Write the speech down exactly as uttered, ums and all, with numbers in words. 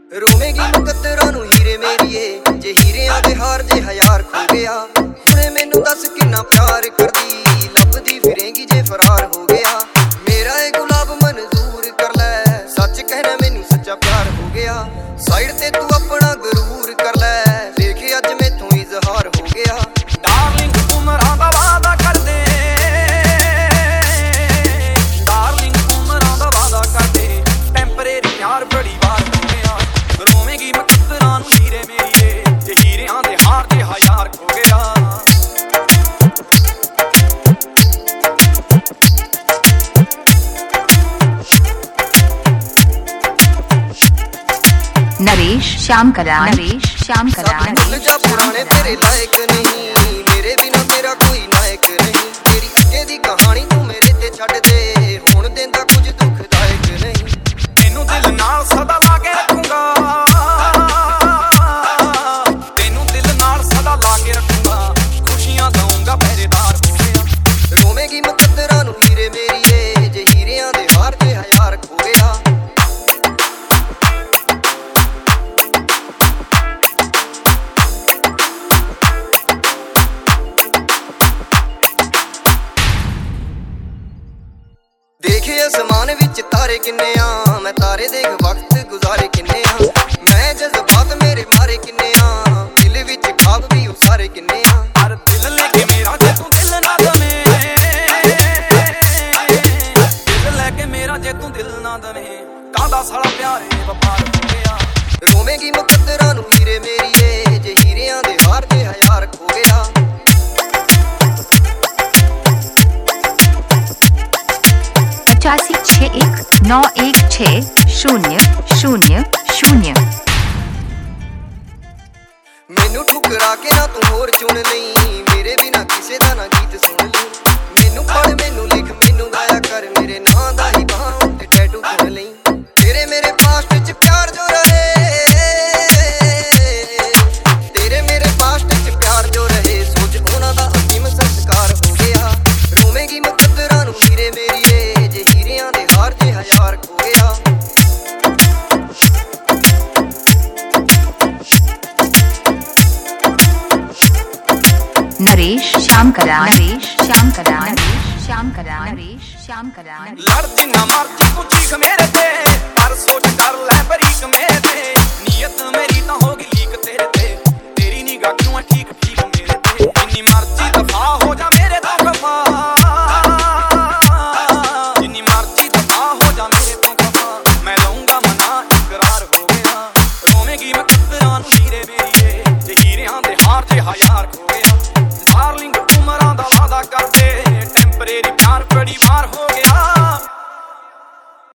रोवेगी मुकद्दरां नूं हीरे मेरीए, जे हीरियां दे हार जे हज़ार खो गया। हुणे मैनू दस किन्ना प्यार करदी, लभदी फिरेंगी जे फरार हो गया। मेरा ए गुलाब मंजूर कर लै, सच कहना मैनू सच्चा प्यार हो गया। साइड ते तू अपना गरूर कर लै, देखे अज मैथों इजहार हो गया। डार्लिंग उमरां दा वादा कर दे, डार्लिंग उमरां दा वादा कर दे, टेंपरेरी प्यार बड़ी बार हो गया। रोवेगी मुकद्दरां नूं हीरे मेरीए, जे हीरियां दे हार जे हज़ार खो गया। नरेश श्यामकला, नरेश श्यामकला, भूल जा पुराने तेरे लायक नहीं, मेरे बिना तेरा कोई नायक नहीं। तेरी अगे दी कहानी तू मेरे ते छड्ड दे, हुण देंदा कुछ दुखदायक नहीं। तेनू दिल नाल सदा ला के रखूंगा, तेनू दिल नाल सदा ला के रखूंगा, खुशियां दूंगा पहरेदार हो गया। रोवेगी मुकद्दरां नूं हीरे मेरीए, जे हीरियां दे हार जे हज़ार खो गया। देखे आसमान विच तारे किन्ने आ, मैं तारे देख वक्त गुजारे किन्ने आ। मैं जज्बात मेरे मारे किन्ने आ, दिल विच ख्वाब भी उसारे किन्ने आ। हर दिल लेके मेरा जे तू दिल ना दवे, दिल लेके मेरा जे तू दिल ना दवे, कादा साला प्यारे वफार हो गया। रोवेगी मुकद्दरां नूं हीरे मेरीए, जे हीरियां दे हार जे हज़ार खो गया। पचासी छः एक नौ एक छः शून्य शून्य शून्य। मैनू ठुकरा के ना तू होर चुन लई, मेरे बिना किसे दा ना गीत सुन लई। मैनू पढ़ मैनू लिख मैनू गाया कर, मेरे नां दा ही बाहां ते टैटू चुन लई। तेरे मेरे पास्ट च प्यार जो रहे, तेरे मेरे पास्ट च प्यार जो रहे, सोच उन्हां दा अंतिम संस्कार हो गया। रोवेगी मुकद्दरां नूं हीरे मेरीए, जे हीरियां दे हार जे हज़ार खो गया। नरेश श्यामकला, नरेश श्यामकला, नरेश श्यामकला, नरेश श्यामकला। लड़ जिन्ना मर्जी तू चीख मेरे ते, पर सोच कर ले बरीक मेरे ते। नीयत मेरी तां होगी लीक तेरे ते, तेरी निगाह क्यों है ठीक ठीक मेरे ते। जिन्नी मर्जी दफा हो जा मेरे तो खफा, जिन्नी मर्जी दफा हो जा मेरे तो खफा, मैं लूंगा मना इकरार हो गया। रोवेगी मुकद्दरां नूं हीरे मेरीए, जे हीरियां दे हार जे हज़ार खो गया। डार्लिंग उमरां दा वादा कर दे, टेंपरेरी प्यार बड़ी बार हो